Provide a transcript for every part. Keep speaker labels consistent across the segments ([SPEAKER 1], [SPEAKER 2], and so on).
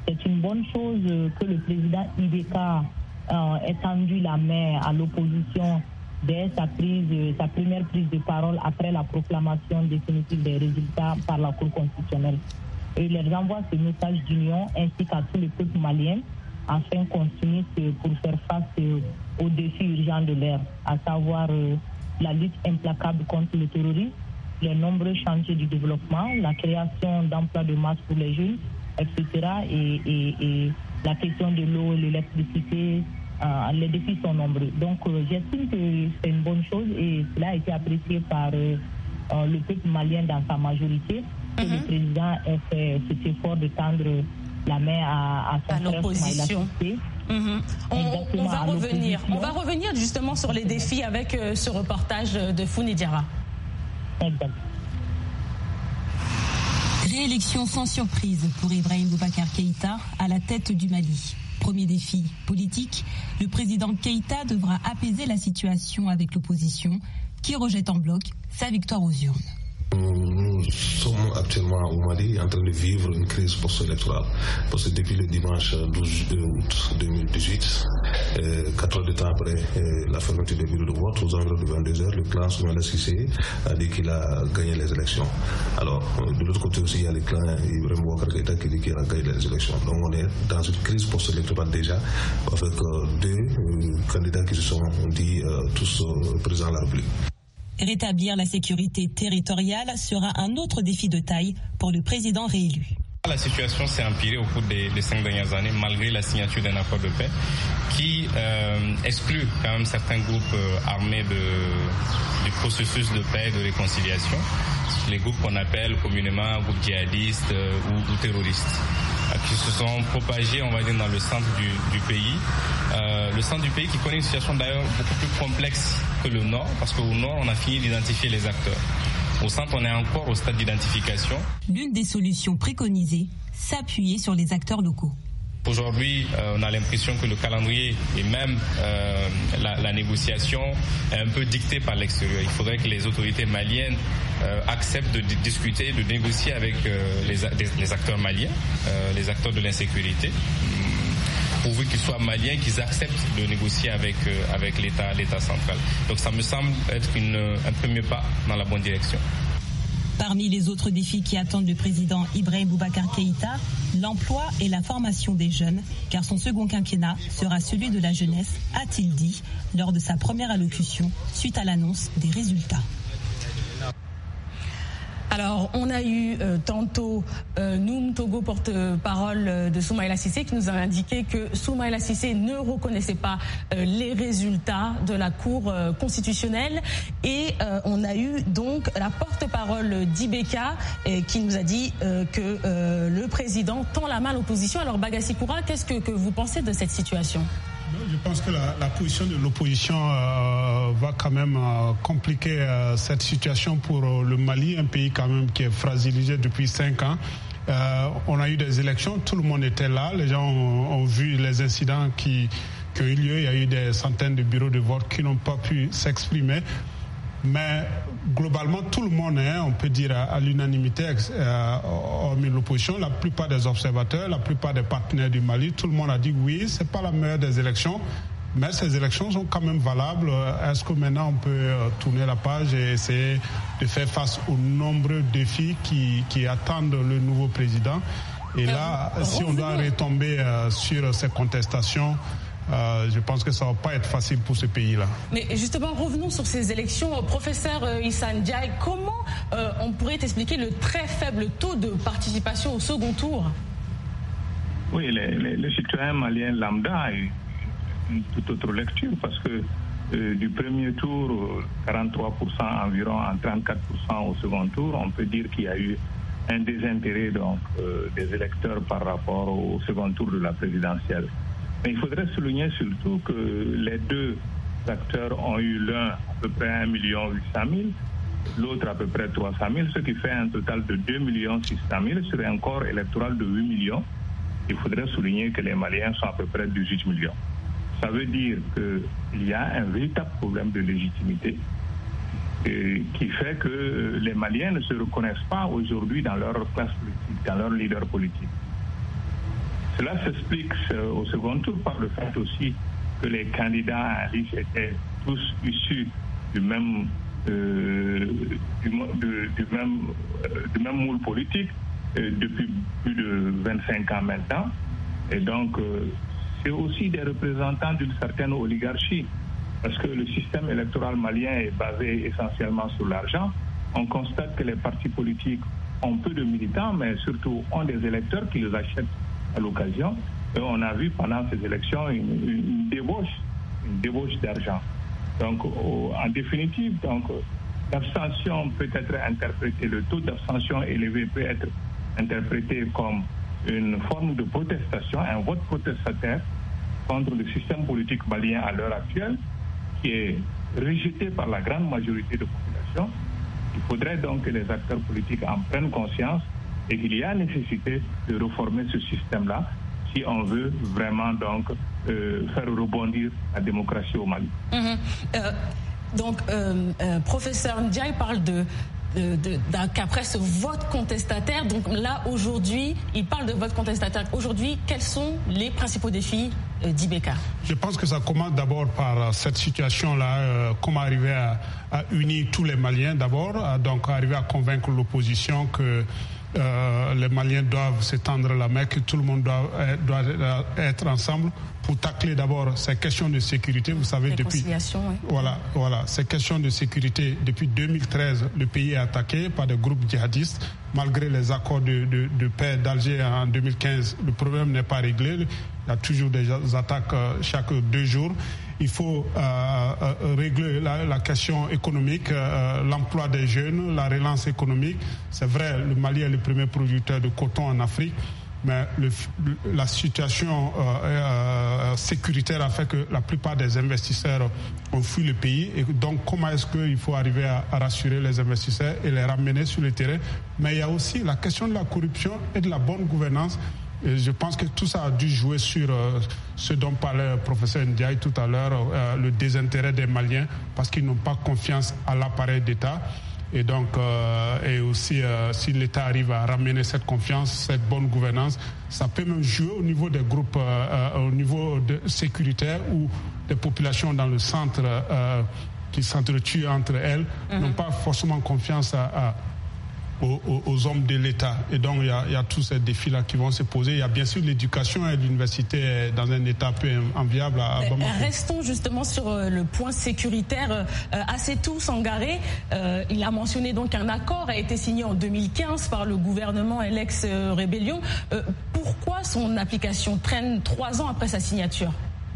[SPEAKER 1] c'est une bonne chose que le président Ibeka ait tendu la main à l'opposition dès sa première prise de parole après la proclamation définitive des résultats par la Cour constitutionnelle. Et il leur envoie ce message d'union ainsi qu'à tous les peuples maliens afin qu'on s'unisse pour faire face aux défis urgents de l'ère, à savoir la lutte implacable contre le terrorisme, les nombreux chantiers du développement, la création d'emplois de masse pour les jeunes, etc. Et la question de l'eau et l'électricité, les défis sont nombreux. Donc j'estime que c'est une bonne chose et cela a été apprécié par le peuple malien dans sa majorité. Que le président ait fait cet effort de tendre la main à son frère
[SPEAKER 2] l'opposition. On va revenir justement sur les défis avec ce reportage de Founi Diarra.
[SPEAKER 1] Exact.
[SPEAKER 3] Réélection sans surprise pour Ibrahim Boubacar Keïta à la tête du Mali. Premier défi politique, le président Keïta devra apaiser la situation avec l'opposition qui rejette en bloc sa victoire aux urnes.
[SPEAKER 4] Nous sommes actuellement au Mali en train de vivre une crise post-électorale. Parce que depuis le dimanche 12 août 2018, 4 heures de temps après la fermeture des bureaux de vote, aux environs de 22h, le clan Soumaïla Cissé a dit qu'il a gagné les élections. Alors, de l'autre côté aussi, il y a le clan Ibrahim Boubacar Keïta qui dit qu'il a gagné les élections. Donc on est dans une crise post-électorale déjà, avec deux candidats qui se sont dit tous présidents de la République.
[SPEAKER 3] Rétablir la sécurité territoriale sera un autre défi de taille pour le président réélu.
[SPEAKER 5] La situation s'est empirée au cours des 5 dernières années, malgré la signature d'un accord de paix qui exclut quand même certains groupes armés du processus de paix et de réconciliation, les groupes qu'on appelle communément groupes djihadistes ou terroristes, qui se sont propagés, on va dire, dans le centre du pays. Le centre du pays qui connaît une situation d'ailleurs beaucoup plus complexe que le nord, parce qu'au nord, on a fini d'identifier les acteurs. Au centre, on est encore au stade d'identification.
[SPEAKER 3] L'une des solutions préconisées, s'appuyer sur les acteurs locaux.
[SPEAKER 5] Aujourd'hui, on a l'impression que le calendrier et même la négociation est un peu dictée par l'extérieur. Il faudrait que les autorités maliennes acceptent de discuter, de négocier avec les acteurs maliens, les acteurs de l'insécurité, pourvu qu'ils soient maliens, qu'ils acceptent de négocier avec l'État central. Donc ça me semble être un premier pas dans la bonne direction.
[SPEAKER 3] Parmi les autres défis qui attendent le président Ibrahim Boubacar Keïta, l'emploi et la formation des jeunes, car son second quinquennat sera celui de la jeunesse, a-t-il dit, lors de sa première allocution suite à l'annonce des résultats.
[SPEAKER 2] Alors, on a eu tantôt Noum Togo, porte-parole de Soumaïla Cissé, qui nous a indiqué que Soumaïla Cissé ne reconnaissait pas les résultats de la Cour constitutionnelle. Et on a eu donc la porte-parole d'Ibeka qui nous a dit que le président tend la main à l'opposition. Alors, Bagassi Koura, qu'est-ce que vous pensez de cette situation ?
[SPEAKER 6] Je pense que la position de l'opposition va quand même compliquer cette situation pour le Mali, un pays quand même qui est fragilisé depuis 5 ans. On a eu des élections, tout le monde était là, les gens ont vu les incidents qui ont eu lieu, il y a eu des centaines de bureaux de vote qui n'ont pas pu s'exprimer. Mais globalement, tout le monde, on peut dire à l'unanimité, hormis l'opposition, la plupart des observateurs, la plupart des partenaires du Mali, tout le monde a dit oui, c'est pas la meilleure des élections, mais ces élections sont quand même valables. Est-ce que maintenant on peut tourner la page et essayer de faire face aux nombreux défis qui attendent le nouveau président? Et là, si on doit retomber sur ces contestations, je pense que ça ne va pas être facile pour ce pays-là.
[SPEAKER 2] Mais justement, revenons sur ces élections. Professeur Issa Ndiaye, comment on pourrait expliquer le très faible taux de participation au second tour?
[SPEAKER 7] Oui, les citoyens maliens lambda a eu une toute autre lecture parce que du premier tour, 43% environ, en 34% au second tour, on peut dire qu'il y a eu un désintérêt donc, des électeurs par rapport au second tour de la présidentielle. Mais il faudrait souligner surtout que les deux acteurs ont eu l'un à peu près 1 800 000, l'autre à peu près 300 000, ce qui fait un total de 2 600 000 sur un corps électoral de 8 millions. Il faudrait souligner que les Maliens sont à peu près 18 millions. Ça veut dire qu'il y a un véritable problème de légitimité qui fait que les Maliens ne se reconnaissent pas aujourd'hui dans leur classe politique, dans leur leader politique. Cela s'explique au second tour par le fait aussi que les candidats en lice étaient tous issus du même moule politique depuis plus de 25 ans maintenant. Et donc, c'est aussi des représentants d'une certaine oligarchie, parce que le système électoral malien est basé essentiellement sur l'argent. On constate que les partis politiques ont peu de militants, mais surtout ont des électeurs qui les achètent à l'occasion. Et on a vu pendant ces élections une débauche d'argent. Donc, en définitive, l'abstention peut être interprétée, le taux d'abstention élevé peut être interprété comme une forme de protestation, un vote protestataire contre le système politique malien à l'heure actuelle, qui est rejeté par la grande majorité de la population. Il faudrait donc que les acteurs politiques en prennent conscience et qu'il y a nécessité de réformer ce système-là si on veut vraiment donc faire rebondir la démocratie au Mali.
[SPEAKER 2] Professeur Ndiaye parle qu'après ce vote contestataire, donc là aujourd'hui, il parle de vote contestataire. Aujourd'hui, quels sont les principaux défis d'Ibeka?
[SPEAKER 6] Je pense que ça commence d'abord par cette situation-là, comment arriver à unir tous les Maliens d'abord, donc arriver à convaincre l'opposition que les Maliens doivent s'étendre la main, que tout le monde doit être ensemble pour tacler d'abord ces questions de sécurité. Vous savez, depuis ces questions de sécurité, depuis 2013, le pays est attaqué par des groupes djihadistes. Malgré les accords de paix d'Alger en 2015, le problème n'est pas réglé. Il y a toujours des attaques chaque 2 jours. Il faut régler la question économique, l'emploi des jeunes, la relance économique. C'est vrai, le Mali est le premier producteur de coton en Afrique, mais la situation sécuritaire a fait que la plupart des investisseurs ont fui le pays. Et donc, comment est-ce qu'il faut arriver à rassurer les investisseurs et les ramener sur le terrain? Mais il y a aussi la question de la corruption et de la bonne gouvernance. Et je pense que tout ça a dû jouer sur ce dont parlait le professeur Ndiaye tout à l'heure, le désintérêt des Maliens, parce qu'ils n'ont pas confiance à l'appareil d'État. Et donc, et aussi, si l'État arrive à ramener cette confiance, cette bonne gouvernance, ça peut même jouer au niveau des groupes, au niveau sécuritaire, où des populations dans le centre qui s'entretuent entre elles n'ont pas forcément confiance aux hommes de l'État. Et donc, il y a tous ces défis-là qui vont se poser. Il y a bien sûr l'éducation et l'université dans un état peu enviable à Bamako.
[SPEAKER 2] Restons justement sur le point sécuritaire. Assetou Sangaré, il a mentionné donc un accord a été signé en 2015 par le gouvernement et l'ex-rébellion. Pourquoi son application traîne 3 ans après sa signature?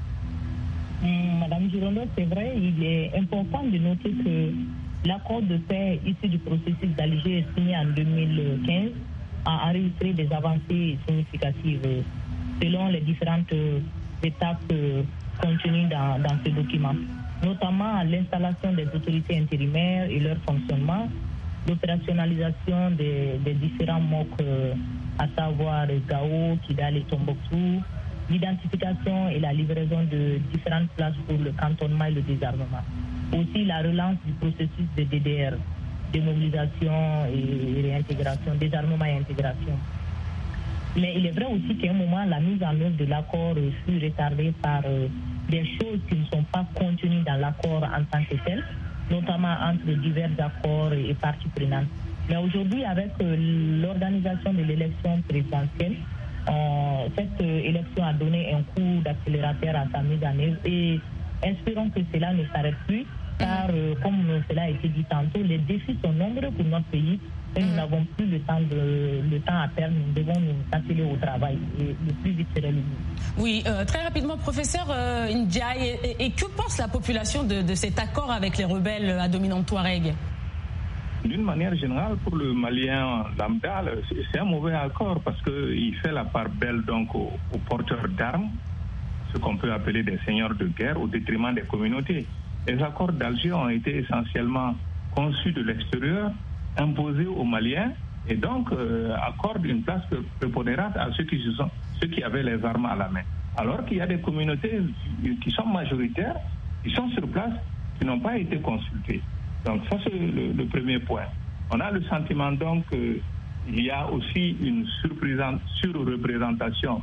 [SPEAKER 1] Madame Girondo, c'est vrai, il est important de noter que l'accord de paix issu du processus d'Alger signé en 2015 a enregistré des avancées significatives selon les différentes étapes contenues dans ce document, notamment l'installation des autorités intérimaires et leur fonctionnement, l'opérationnalisation des différents MOC, à savoir Gao, Kidal et Tombouctou, l'identification et la livraison de différentes places pour le cantonnement et le désarmement. Aussi la relance du processus de DDR, démobilisation et réintégration, désarmement et intégration. Mais il est vrai aussi qu'à un moment, la mise en œuvre de l'accord fut retardée par des choses qui ne sont pas contenues dans l'accord en tant que tel, notamment entre divers accords et parties prenantes. Mais aujourd'hui, avec l'organisation de l'élection présidentielle, cette élection a donné un coup d'accélérateur à sa mise en œuvre et espérons que cela ne s'arrête plus, car comme cela a été dit tantôt, les défis sont nombreux pour notre pays et nous n'avons plus le temps à perdre. Nous devons nous atteler au travail et le plus vite serait le mieux.
[SPEAKER 2] Oui, très rapidement, professeur Ndiaye, et que pense la population de cet accord avec les rebelles à dominante Touareg?
[SPEAKER 7] D'une manière générale, pour le Malien lambda, c'est un mauvais accord parce qu'il fait la part belle donc aux porteurs d'armes, ce qu'on peut appeler des seigneurs de guerre, au détriment des communautés. Les accords d'Alger ont été essentiellement conçus de l'extérieur, imposés aux Maliens, et donc accordent une place prépondérante à ceux qui avaient les armes à la main. Alors qu'il y a des communautés qui sont majoritaires, qui sont sur place, qui n'ont pas été consultées. Donc ça, c'est le premier point. On a le sentiment donc qu'il y a aussi une surreprésentation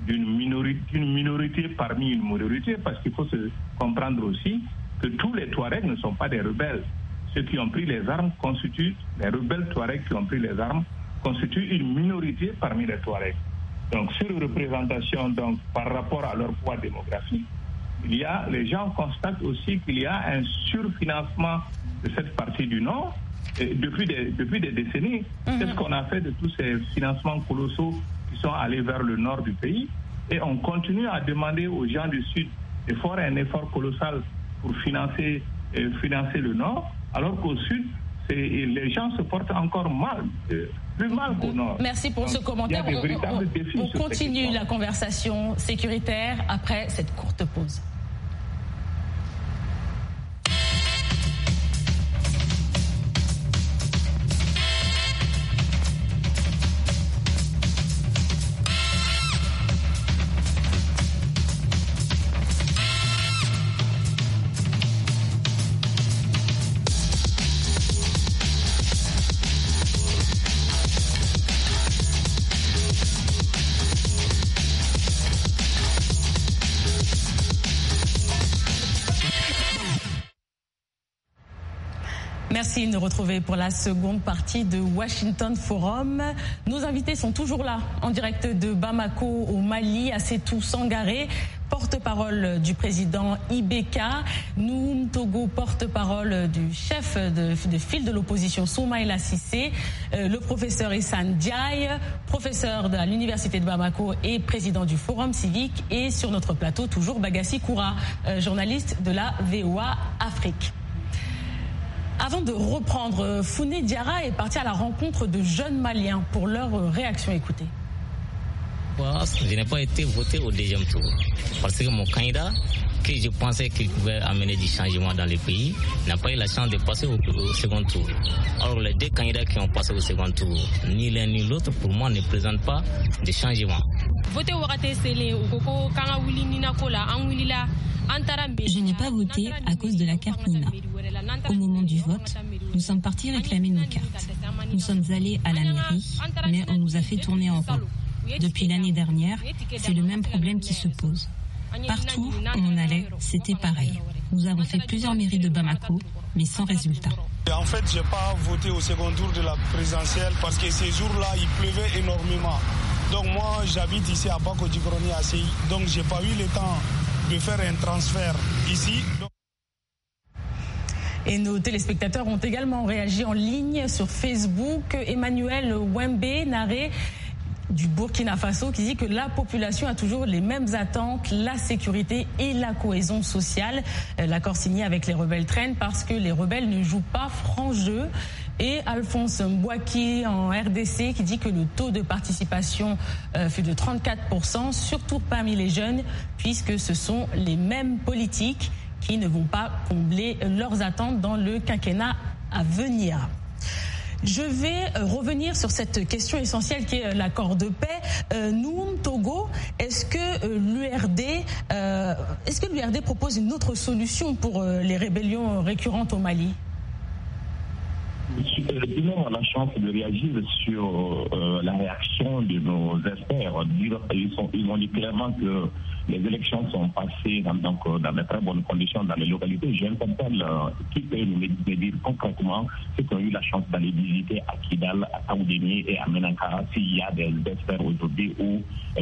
[SPEAKER 7] d'une minorité parmi une minorité, parce qu'il faut se comprendre aussi que tous les Touaregs ne sont pas des rebelles. Ceux qui ont pris les armes les rebelles Touaregs qui ont pris les armes constituent une minorité parmi les Touaregs. Donc sur représentation, donc, par rapport à leur poids démographique, les gens constatent aussi qu'il y a un surfinancement de cette partie du Nord depuis des décennies. Qu'est-ce qu'on a fait de tous ces financements colossaux qui sont allés vers le nord du pays? Et on continue à demander aux gens du Sud de faire un effort colossal pour financer le Nord, alors qu'au Sud, les gens se portent encore plus mal qu'au Nord.
[SPEAKER 2] Merci pour ce commentaire. On continue la conversation sécuritaire après cette courte pause. Merci de nous retrouver pour la seconde partie de Washington Forum. Nos invités sont toujours là, en direct de Bamako au Mali, à Sétou Sangaré, porte-parole du président Ibeka, Noum Togo, porte-parole du chef de file de l'opposition Soumaïla Cissé, le professeur Issane Diaye, professeur de l'université de Bamako et président du Forum civique, et sur notre plateau toujours Bagassi Koura, journaliste de la VOA Afrique. Avant de reprendre, Founé Diarra est parti à la rencontre de jeunes Maliens pour leur réaction. Écoutez.
[SPEAKER 8] Je n'ai pas été voté au deuxième tour parce que mon candidat, que je pensais qu'il pouvait amener du changement dans le pays, n'a pas eu la chance de passer au second tour. Or, les deux candidats qui ont passé au second tour, ni l'un ni l'autre, pour moi, ne présentent pas de changement.
[SPEAKER 3] Je n'ai pas voté à cause de la carte Nina. Au moment du vote, nous sommes partis réclamer nos cartes. Nous sommes allés à la mairie, mais on nous a fait tourner en rond. Depuis l'année dernière, c'est le même problème qui se pose. Partout où on allait, c'était pareil. Nous avons fait plusieurs mairies de Bamako, mais sans résultat.
[SPEAKER 9] En fait, je n'ai pas voté au second tour de la présidentielle parce que ces jours-là, il pleuvait énormément. Donc moi, j'habite ici à Bako-Djigroni, à CI. Donc je n'ai pas eu le temps de faire un transfert ici.
[SPEAKER 2] Et nos téléspectateurs ont également réagi en ligne sur Facebook. Emmanuel Wembe Naré du Burkina Faso qui dit que la population a toujours les mêmes attentes, la sécurité et la cohésion sociale. L'accord signé avec les rebelles traîne parce que les rebelles ne jouent pas franc jeu. Et Alphonse Mbouaki en RDC qui dit que le taux de participation fut de 34%, surtout parmi les jeunes, puisque ce sont les mêmes politiques qui ne vont pas combler leurs attentes dans le quinquennat à venir. Je vais revenir sur cette question essentielle qui est l'accord de paix. Noum Togo, est-ce que l'URD propose une autre solution pour les rébellions récurrentes au Mali?
[SPEAKER 10] On a la chance de réagir sur la réaction de nos experts. Ils ont dit clairement que les élections sont passées dans de très bonnes conditions dans les localités. J'interpelle qui peut nous dire concrètement ceux qui ont eu la chance d'aller visiter à Kidal, à Taoudéni et à Menakara, s'il y a des experts aujourd'hui ou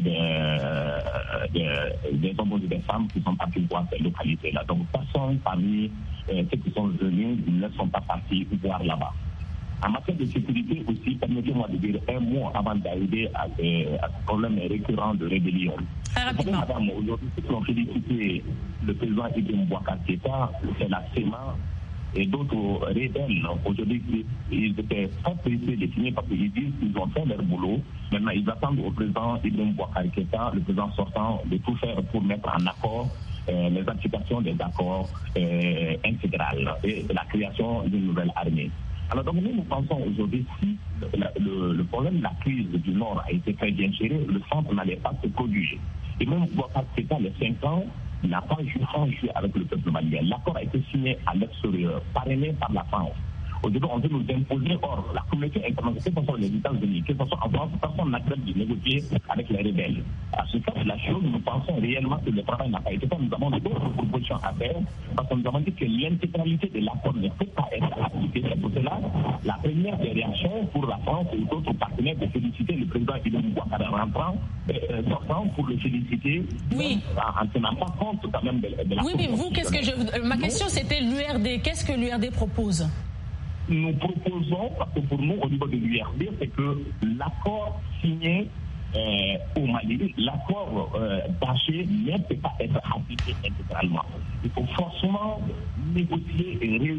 [SPEAKER 10] des hommes et des femmes qui sont partis voir ces localités-là. Donc, personne parmi ceux qui sont venus ne sont pas partis voir là-bas. En matière de sécurité aussi, permettez-moi de dire un mot avant d'arriver à ce problème récurrent de rébellion. Madame, aujourd'hui, ceux qui ont félicité le président Ibrahim Boubacar Keïta, c'est la CEMA et d'autres rebelles. Aujourd'hui, ils étaient très pressés de signer parce qu'ils disent qu'ils ont fait leur boulot. Maintenant, ils attendent au président Ibrahim Boubacar Keïta, le président sortant, de tout faire pour mettre en accord les applications des accords intégrales et la création d'une nouvelle armée. Alors donc nous pensons aujourd'hui si le problème de la crise du Nord a été très bien géré, le centre n'allait pas se produire. Et même Boubacar Keïta, les 5 ans, n'a pas joué avec le peuple malien. L'accord a été signé à l'extérieur, parrainé par la France. Aujourd'hui, on veut nous imposer. Or, la communauté internationale, que ce soit les États-Unis, que ce soit en France, personne n'accepte de négocier avec les rebelles. À ce stade de la chose, nous pensons réellement que le travail n'a pas été fait. Nous avons d'autres propositions à faire parce que nous avons dit que l'intégralité de l'accord ne peut pas être appliquée. C'est pour cela la première des réactions pour la France et d'autres partenaires de féliciter le président Ibrahim Boubacar sortant pour le féliciter en tenant pas compte quand même de la.
[SPEAKER 2] Oui, mais vous, ma question c'était l'URD. Qu'est-ce que l'URD propose?
[SPEAKER 10] Nous proposons, parce que pour nous, au niveau de l'URD, c'est que l'accord signé au Mali, l'accord d'Alger ne peut pas être appliqué intégralement. Il faut forcément négocier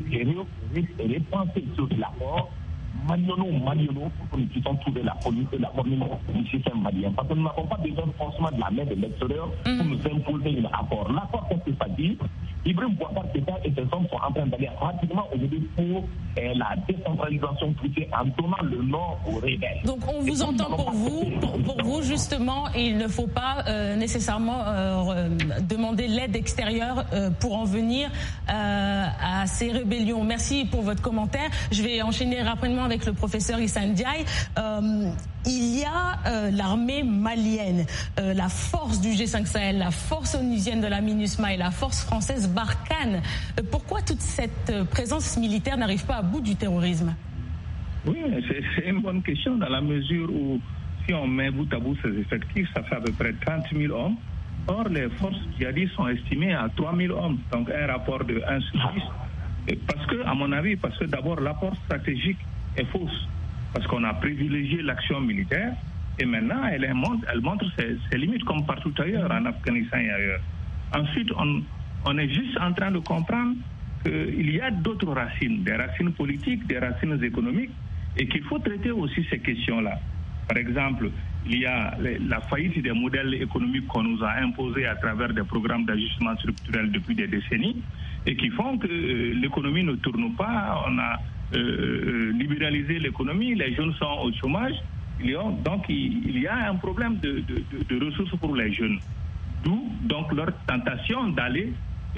[SPEAKER 10] et repenser sur l'accord Maliono, pour que nous puissions trouver la formule du système malien. Parce que nous n'avons pas besoin forcément de la main de l'extérieur pour nous imposer un accord. L'accord, qu'est-ce que ça dit? Ibrahim Boubacar Keïta et ses hommes sont en train d'aller rapidement aujourd'hui pour la décentralisation poussée en donnant le nom aux rebelles.
[SPEAKER 2] Donc on vous entend pour vous justement, il ne faut pas nécessairement demander l'aide extérieure pour en venir à ces rébellions. Merci pour votre commentaire. Je vais enchaîner rapidement avec le professeur Issa Ndiaye. Il y a l'armée malienne, la force du G5 Sahel, la force onusienne de la MINUSMA et la force française Barkhane. Pourquoi toute cette présence militaire n'arrive pas à bout du terrorisme?
[SPEAKER 7] Oui, c'est une bonne question dans la mesure où si on met bout à bout ces effectifs, ça fait à peu près 30 000 hommes. Or, les forces djihadistes sont estimées à 3 000 hommes, donc un rapport de 1 sur 10. Parce que, à mon avis, d'abord l'apport stratégique est fausse. Parce qu'on a privilégié l'action militaire et maintenant elle montre ses limites comme partout ailleurs, en Afghanistan et ailleurs. Ensuite, on est juste en train de comprendre qu'il y a d'autres racines, des racines politiques, des racines économiques, et qu'il faut traiter aussi ces questions-là. Par exemple, il y a la faillite des modèles économiques qu'on nous a imposés à travers des programmes d'ajustement structurel depuis des décennies, et qui font que l'économie ne tourne pas. On a libéralisé l'économie, les jeunes sont au chômage, donc il y a un problème de ressources pour les jeunes. D'où donc leur tentation d'aller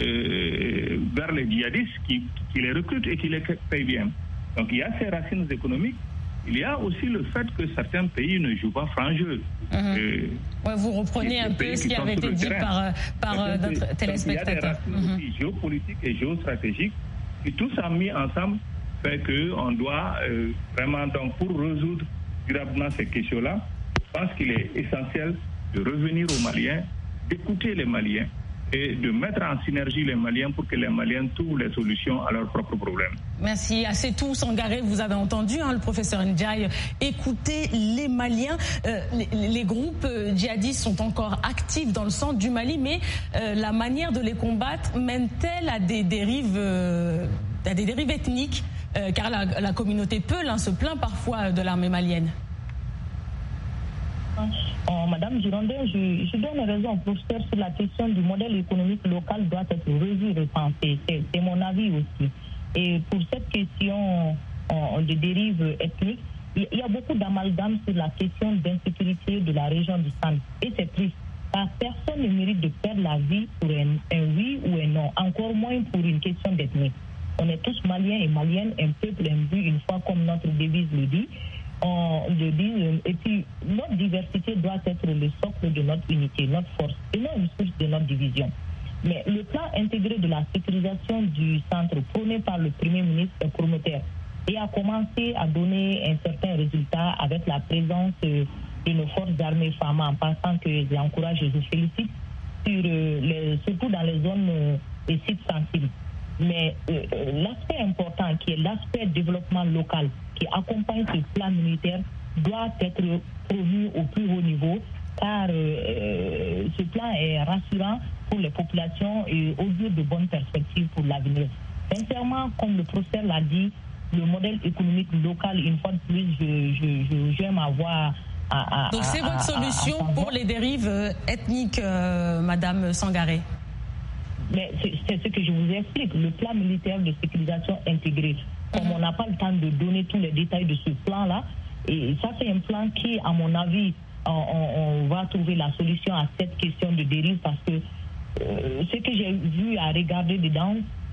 [SPEAKER 7] vers les djihadistes qui les recrutent et qui les payent bien. Donc il y a ces racines économiques. Il y a aussi le fait que certains pays ne jouent pas franc jeu.
[SPEAKER 2] Vous reprenez un peu ce qui avait été dit par notre téléspectateur.
[SPEAKER 7] Il y a des racines aussi géopolitiques et géostratégiques qui tous sont mis ensemble fait qu'on doit vraiment, donc, pour résoudre durablement ces questions-là, je pense qu'il est essentiel de revenir aux Maliens, d'écouter les Maliens et de mettre en synergie les Maliens pour que les Maliens trouvent les solutions à leurs propres problèmes.
[SPEAKER 2] Merci. C'est tout, Sangaré, vous avez entendu le professeur Ndiaye. Écoutez les Maliens. Les groupes djihadistes sont encore actifs dans le centre du Mali, mais la manière de les combattre mène-t-elle à des dérives ethniques, car la communauté Peul se plaint parfois de l'armée malienne.
[SPEAKER 1] Madame Girondin, je donne raison au professeur sur la question du modèle économique local doit être revu, repensé. C'est mon avis aussi. Et pour cette question de dérive ethnique, il y a beaucoup d'amalgame sur la question d'insécurité de la région du Sahel. Et c'est triste, car personne ne mérite de perdre la vie pour un oui ou un non, encore moins pour une question d'ethnie. On est tous Maliens et Maliennes, un peuple imbu une fois, comme notre devise le dit. Et puis notre diversité doit être le socle de notre unité, notre force, et non une source de notre division. Mais le plan intégré de la sécurisation du centre prôné par le Premier ministre est prometteur et a commencé à donner un certain résultat avec la présence de nos forces armées femmes, en passant que je les encourage et je félicite, surtout dans les zones et sites sensibles. Mais l'aspect important qui est l'aspect développement local qui accompagne ce plan militaire doit être promu au plus haut niveau, car ce plan est rassurant pour les populations et augure de bonnes perspectives pour l'avenir. Sincèrement, comme le professeur l'a dit, le modèle économique local, une fois de plus, j'aime avoir...
[SPEAKER 2] Donc c'est votre solution pour les dérives ethniques, Madame Sangaré?
[SPEAKER 1] Mais c'est ce que je vous explique, le plan militaire de sécurisation intégré. Comme on n'a pas le temps de donner tous les détails de ce plan-là, et ça c'est un plan qui, à mon avis, on va trouver la solution à cette question de dérive, parce que ce que j'ai vu à regarder dedans,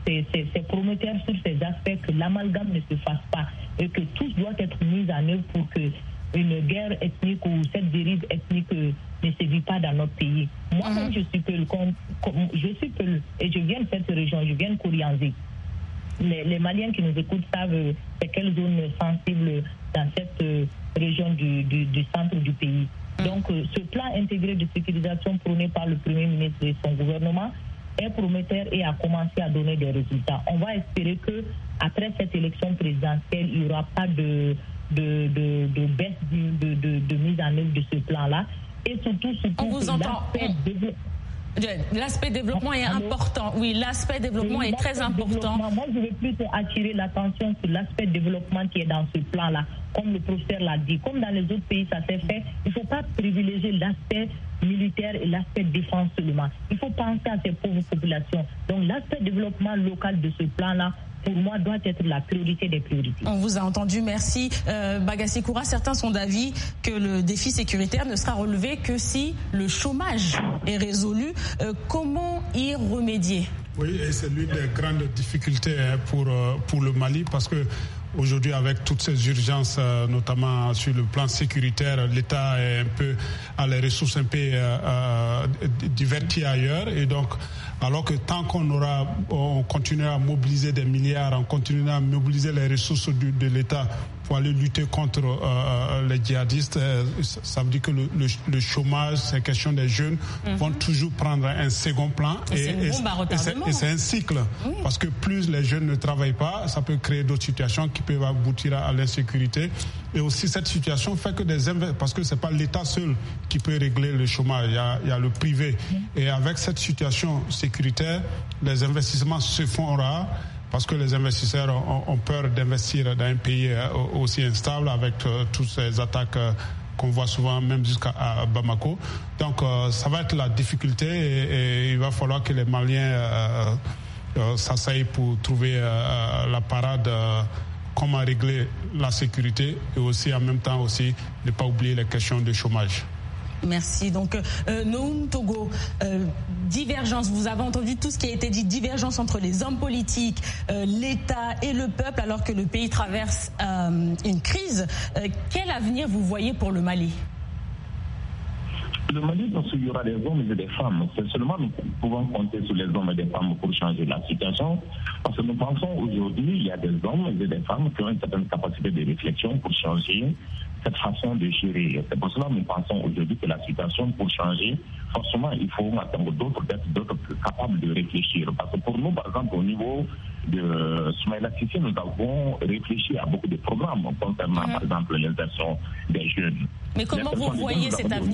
[SPEAKER 1] c'est prometteur sur ces aspects que l'amalgame ne se fasse pas et que tout doit être mis en œuvre pour que une guerre ethnique ou cette dérive ethnique ne se vit pas dans notre pays. Moi-même, je suis Peul, et je viens de cette région, je viens de Kourianzi. Les Maliens qui nous écoutent savent c'est quelle zone sensible dans cette région du centre du pays. Donc, ce plan intégré de sécurisation prôné par le Premier ministre et son gouvernement est prometteur et a commencé à donner des résultats. On va espérer que après cette élection présidentielle, il n'y aura pas de baisse de mise en œuvre de ce plan-là. Et surtout
[SPEAKER 2] on vous entend. L'aspect développement est important. Oui, l'aspect développement est très important.
[SPEAKER 1] Moi, je vais plus attirer l'attention sur l'aspect développement qui est dans ce plan-là. Comme le professeur l'a dit, comme dans les autres pays, ça s'est fait. Il ne faut pas privilégier l'aspect militaire et l'aspect défense seulement. Il faut penser à ces pauvres populations. Donc, l'aspect développement local de ce plan-là, pour moi, doit être la priorité des priorités.
[SPEAKER 2] On vous a entendu, merci. Bagassi Koura, certains sont d'avis que le défi sécuritaire ne sera relevé que si le chômage est résolu. Comment y remédier?
[SPEAKER 6] Oui, et c'est l'une des grandes difficultés pour le Mali, parce que aujourd'hui, avec toutes ces urgences, notamment sur le plan sécuritaire, l'État est un peu à les ressources un peu diverties ailleurs, et donc alors que tant on continuera à mobiliser des milliards, on continuera à mobiliser les ressources de l'État pour aller lutter contre les djihadistes, ça veut dire que le chômage, ces questions des jeunes vont toujours prendre un second plan.
[SPEAKER 2] Et
[SPEAKER 6] c'est un cycle. Oui. Parce que plus les jeunes ne travaillent pas, ça peut créer d'autres situations qui peuvent aboutir à l'insécurité. Et aussi cette situation fait que parce que c'est pas l'État seul qui peut régler le chômage, il y a le privé. Et avec cette situation sécuritaire, les investissements se font rares, parce que les investisseurs ont peur d'investir dans un pays aussi instable avec toutes ces attaques qu'on voit souvent, même jusqu'à Bamako. Donc ça va être la difficulté et il va falloir que les Maliens s'asseyent pour trouver la parade, comment régler la sécurité et aussi en même temps aussi ne pas oublier les questions de chômage.
[SPEAKER 2] Merci. Donc, Noum Togo, divergence, vous avez entendu tout ce qui a été dit, divergence entre les hommes politiques, l'État et le peuple, alors que le pays traverse une crise. Quel avenir vous voyez pour le Mali ?
[SPEAKER 10] Le Mali, parce qu'il y aura des hommes et des femmes. C'est seulement nous pouvons compter sur les hommes et des femmes pour changer la situation. Parce que nous pensons aujourd'hui, il y a des hommes et des femmes qui ont une certaine capacité de réflexion pour changer cette façon de gérer. C'est pour cela que nous pensons aujourd'hui que la situation, pour changer, forcément, il faut attendre d'autres capables de réfléchir. Parce que pour nous, par exemple, au niveau de Soumaïla Cissé, nous avons réfléchi à beaucoup de programmes concernant, par exemple, l'insertion des jeunes.
[SPEAKER 2] Mais comment vous voyez cet avenir ?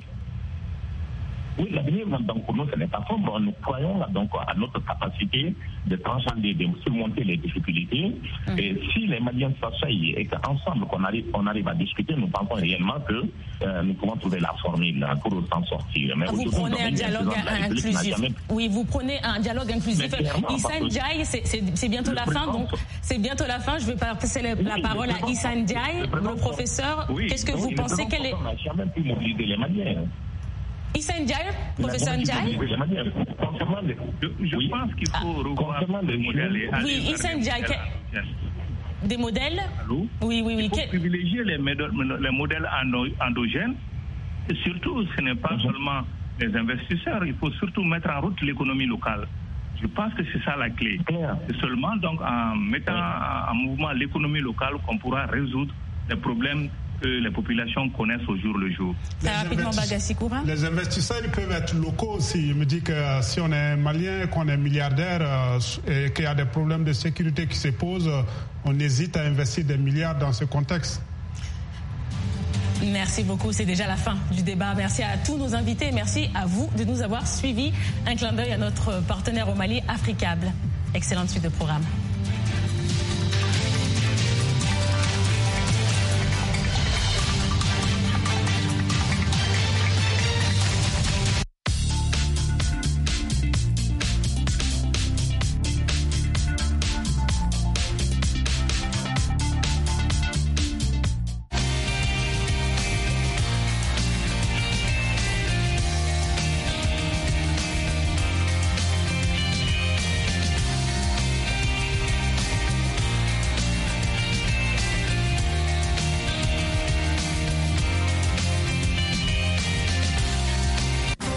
[SPEAKER 10] Oui, l'avenir, donc, pour nous, ce n'est pas sombre. Nous croyons donc à notre capacité de transcender, de surmonter les difficultés. Et si les Maliens s'asseyent et qu'ensemble, on arrive à discuter, nous pensons réellement que nous pouvons trouver la formule pour s'en sortir. Mais
[SPEAKER 2] vous prenez un dialogue inclusif. Oui, vous prenez un dialogue inclusif. Issa Ndiaye, c'est bientôt la fin, donc c'est bientôt la fin. Je vais passer la parole à Issa Ndiaye, le professeur. Qu'est-ce que vous pensez qu'elle est...
[SPEAKER 10] On n'a jamais pu mobiliser les Maliens.
[SPEAKER 2] Issa Ndiaye, professeur Ndiaye.
[SPEAKER 7] Je pense qu'il faut revoir les modèles.
[SPEAKER 2] Oui, Issa Ndiaye. Des modèles ?
[SPEAKER 7] Allô ?
[SPEAKER 2] Oui.
[SPEAKER 7] Il faut privilégier les modèles endogènes. Et surtout, ce n'est pas seulement les investisseurs. Il faut surtout mettre en route l'économie locale. Je pense que c'est ça la clé. C'est seulement donc en mettant en mouvement l'économie locale qu'on pourra résoudre les problèmes que les populations connaissent au jour le jour.
[SPEAKER 6] Les investisseurs, ils peuvent être locaux aussi. Je me dis que si on est malien, qu'on est milliardaire et qu'il y a des problèmes de sécurité qui se posent, on hésite à investir des milliards dans ce contexte.
[SPEAKER 2] Merci beaucoup, c'est déjà la fin du débat. Merci à tous nos invités, merci à vous de nous avoir suivis. Un clin d'œil à notre partenaire au Mali, Africable. Excellente suite de programme.